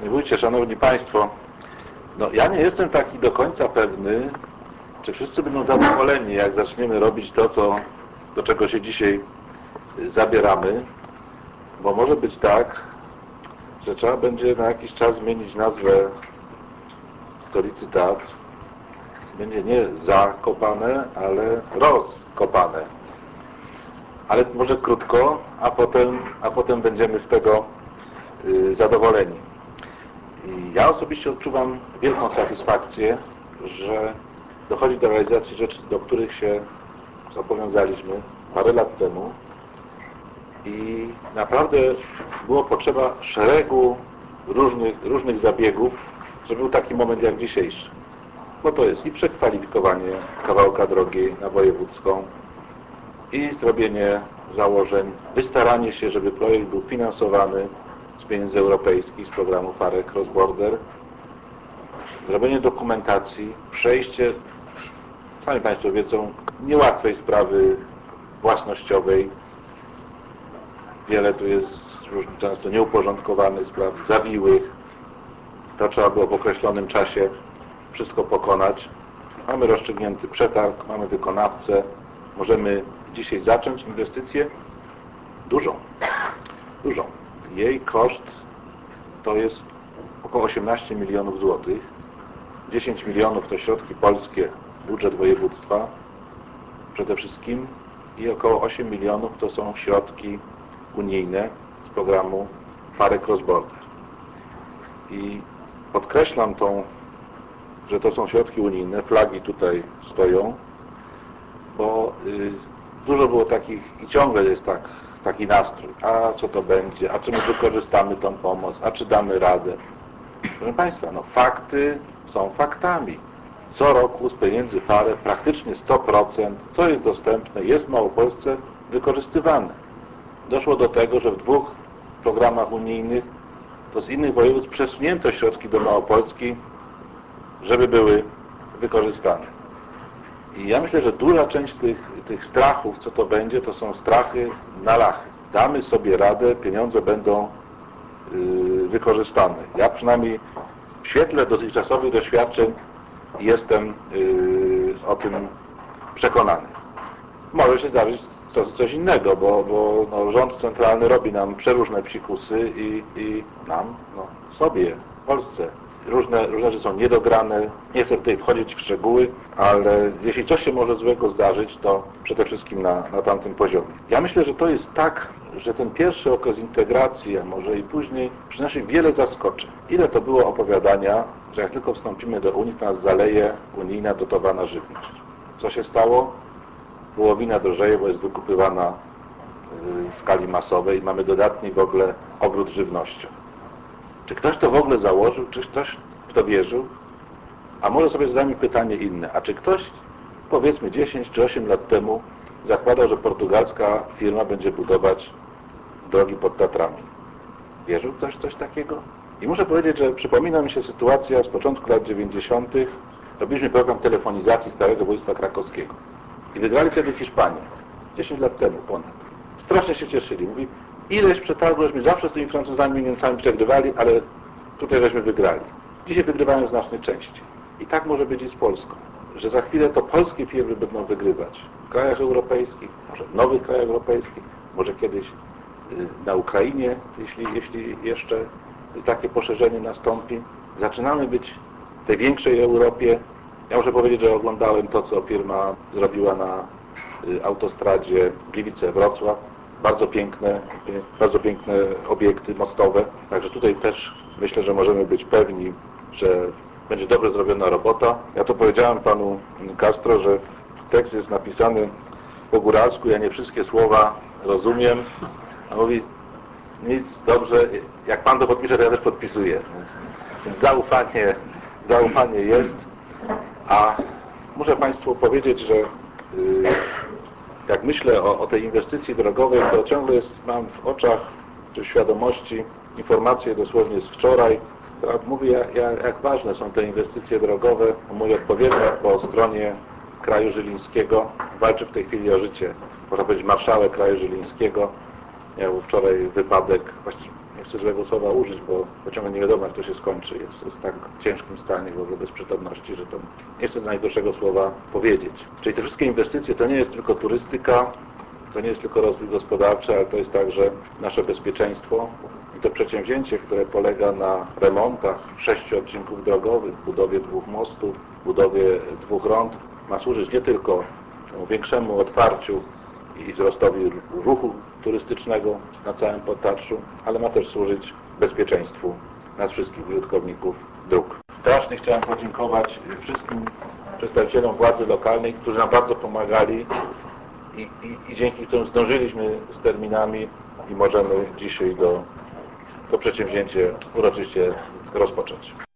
Panie Wójcie, Szanowni Państwo, no ja nie jestem taki do końca pewny, czy wszyscy będą zadowoleni, jak zaczniemy robić to, do czego się dzisiaj zabieramy, bo może być tak, że trzeba będzie na jakiś czas zmienić nazwę stolicy teatru. Będzie nie zakopane, ale rozkopane. Ale może krótko, a potem będziemy z tego zadowoleni. I ja osobiście odczuwam wielką satysfakcję, że dochodzi do realizacji rzeczy, do których się zobowiązaliśmy parę lat temu i naprawdę było potrzeba szeregu różnych zabiegów, żeby był taki moment jak dzisiejszy. Bo to jest i przekwalifikowanie kawałka drogi na wojewódzką, i zrobienie założeń, wystaranie się, żeby projekt był finansowany z pieniędzy europejskich, z programu FARE Cross Border, zrobienie dokumentacji, przejście, sami Państwo wiedzą, niełatwej sprawy własnościowej. Wiele tu jest często nieuporządkowanych spraw, zawiłych. To trzeba było w określonym czasie wszystko pokonać. Mamy rozstrzygnięty przetarg, mamy wykonawcę. Możemy dzisiaj zacząć inwestycję dużą. Jej koszt to jest około 18 milionów złotych. 10 milionów to środki polskie, budżet województwa przede wszystkim i około 8 milionów to są środki unijne z programu FARE Cross Border. I podkreślam że to są środki unijne, flagi tutaj stoją, bo dużo było takich i ciągle jest taki nastrój, a co to będzie, a czy my wykorzystamy tą pomoc, a czy damy radę. Proszę Państwa, no fakty są faktami. Co roku z pieniędzy FARE praktycznie 100%, co jest dostępne, jest w Małopolsce wykorzystywane. Doszło do tego, że w 2 programach unijnych to z innych województw przesunięto środki do Małopolski, żeby były wykorzystane. I ja myślę, że duża część tych strachów, co to będzie, to są strachy na lachy. Damy sobie radę, pieniądze będą wykorzystane. Ja przynajmniej w świetle dotychczasowych doświadczeń jestem o tym przekonany. Może się zdarzyć coś innego, bo rząd centralny robi nam przeróżne psikusy i nam, sobie, w Polsce, różne rzeczy są niedograne. Nie chcę tutaj wchodzić w szczegóły, ale jeśli coś się może złego zdarzyć, to przede wszystkim na tamtym poziomie. Ja myślę, że to jest tak, że ten pierwszy okres integracji, a może i później, przynosi wiele zaskoczeń. Ile to było opowiadania, że jak tylko wstąpimy do Unii, to nas zaleje unijna dotowana żywność. Co się stało? Wołowina drożeje, bo jest wykupywana w skali masowej i mamy dodatni w ogóle obrót żywnością. Czy ktoś to w ogóle założył? Czy ktoś w to wierzył? A może sobie zadamy pytanie inne. A czy ktoś, powiedzmy 10 czy 8 lat temu, zakładał, że portugalska firma będzie budować drogi pod Tatrami? Wierzył ktoś w coś takiego? I muszę powiedzieć, że przypomina mi się sytuacja z początku lat 90. Robiliśmy program telefonizacji Starego Województwa Krakowskiego. I wygrali wtedy Hiszpanię. 10 lat temu ponad. Strasznie się cieszyli. Mówi, ileś przetargu, żeśmy zawsze z tymi Francuzami i Niemcami przegrywali, ale tutaj żeśmy wygrali. Dzisiaj wygrywają znacznie częściej. I tak może być i z Polską. Że za chwilę to polskie firmy będą wygrywać w krajach europejskich, może w nowych krajach europejskich, może kiedyś na Ukrainie, jeśli jeszcze takie poszerzenie nastąpi. Zaczynamy być w tej większej Europie. Ja muszę powiedzieć, że oglądałem to, co firma zrobiła na autostradzie Gliwice-Wrocław. Bardzo piękne obiekty mostowe. Także tutaj też myślę, że możemy być pewni, że będzie dobrze zrobiona robota. Ja to powiedziałem panu Castro, że tekst jest napisany po góralsku, ja nie wszystkie słowa rozumiem. A mówi, nic, dobrze, jak pan to podpisze, to ja też podpisuję. Więc zaufanie jest. A muszę Państwu powiedzieć, że jak myślę o tej inwestycji drogowej, to ciągle mam w oczach czy w świadomości informacje dosłownie z wczoraj, która mówi, jak ważne są te inwestycje drogowe. Mój odpowiednik po stronie kraju żylińskiego walczy w tej chwili o życie. Można powiedzieć, marszałek kraju żylińskiego miał wczoraj wypadek, właściwie nie chcę złego słowa użyć, bo ciągle nie wiadomo, jak to się skończy. Jest w tak ciężkim stanie w ogóle bez przytomności, że to nie chcę najgorszego słowa powiedzieć. Czyli te wszystkie inwestycje to nie jest tylko turystyka, to nie jest tylko rozwój gospodarczy, ale to jest także nasze bezpieczeństwo. I to przedsięwzięcie, które polega na remontach 6 odcinków drogowych, budowie 2 mostów, budowie 2 rond, ma służyć nie tylko większemu otwarciu i wzrostowi ruchu turystycznego na całym Podtarszu, ale ma też służyć bezpieczeństwu nas wszystkich użytkowników dróg. Strasznie chciałem podziękować wszystkim przedstawicielom władzy lokalnej, którzy nam bardzo pomagali i dzięki którym zdążyliśmy z terminami i możemy dzisiaj to przedsięwzięcie uroczyście rozpocząć.